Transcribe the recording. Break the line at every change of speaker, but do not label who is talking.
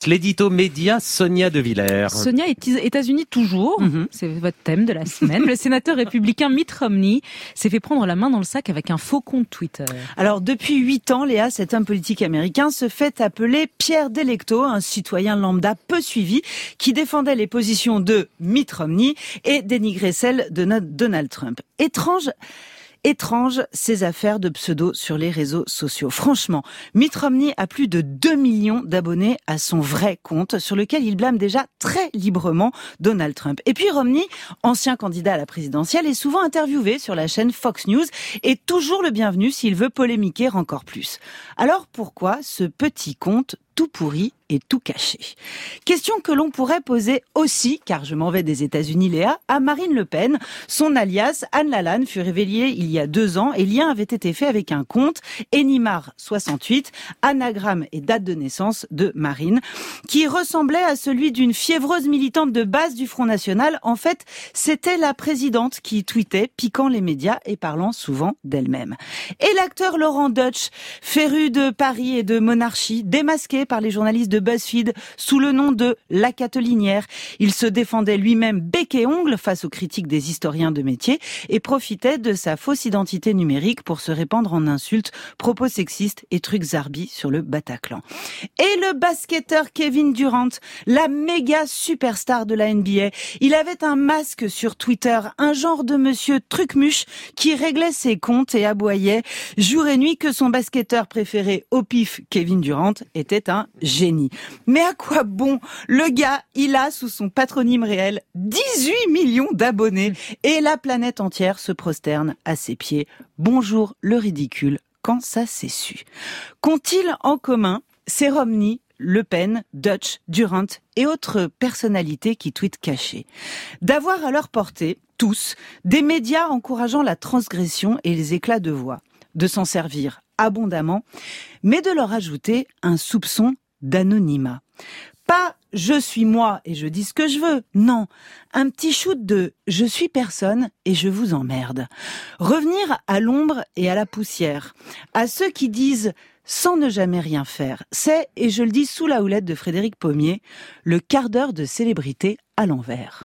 L'édito média, Sonia De Villers.
Sonia, États-Unis toujours, c'est votre thème de la semaine. Le sénateur républicain Mitt Romney s'est fait prendre la main dans le sac avec un faux compte Twitter.
Alors depuis 8 ans, Léa, cet homme politique américain se fait appeler Pierre Delecto, un citoyen lambda peu suivi qui défendait les positions de Mitt Romney et dénigrait celles de Donald Trump. Étrange ces affaires de pseudo sur les réseaux sociaux. Franchement, Mitt Romney a plus de 2 millions d'abonnés à son vrai compte sur lequel il blâme déjà très librement Donald Trump. Et puis Romney, ancien candidat à la présidentielle, est souvent interviewé sur la chaîne Fox News et toujours le bienvenu s'il veut polémiquer encore plus. Alors pourquoi ce petit compte tout pourri et tout caché? Question que l'on pourrait poser aussi, car je m'en vais des États-Unis, Léa, à Marine Le Pen. Son alias, Anne Lalanne, fut révélé il y a 2 ans et lien avait été fait avec un compte Enimar68, anagramme et date de naissance de Marine, qui ressemblait à celui d'une fiévreuse militante de base du Front National. En fait, c'était la présidente qui tweetait, piquant les médias et parlant souvent d'elle-même. Et l'acteur Laurent Deutsch, féru de Paris et de monarchie, démasqué par les journalistes de BuzzFeed sous le nom de La Catelinière. Il se défendait lui-même bec et ongle face aux critiques des historiens de métier et profitait de sa fausse identité numérique pour se répandre en insultes, propos sexistes et trucs zarbi sur le Bataclan. Et le basketteur Kevin Durant, la méga superstar de la NBA, il avait un masque sur Twitter, un genre de monsieur trucmuche qui réglait ses comptes et aboyait jour et nuit que son basketteur préféré au pif, Kevin Durant, était un génie. Mais à quoi bon? Le gars, il a sous son patronyme réel 18 millions d'abonnés et la planète entière se prosterne à ses pieds. Bonjour le ridicule, quand ça s'est su. Qu'ont-ils en commun ces Romney, Le Pen, Deutsch, Durant et autres personnalités qui tweetent cachés? D'avoir à leur portée, tous, des médias encourageant la transgression et les éclats de voix, de s'en servir abondamment, mais de leur ajouter un soupçon d'anonymat. Pas « je suis moi et je dis ce que je veux », non, un petit shoot de « je suis personne et je vous emmerde ». Revenir à l'ombre et à la poussière, à ceux qui disent sans ne jamais rien faire, c'est, et je le dis sous la houlette de Frédéric Pommier, le quart d'heure de célébrité à l'envers.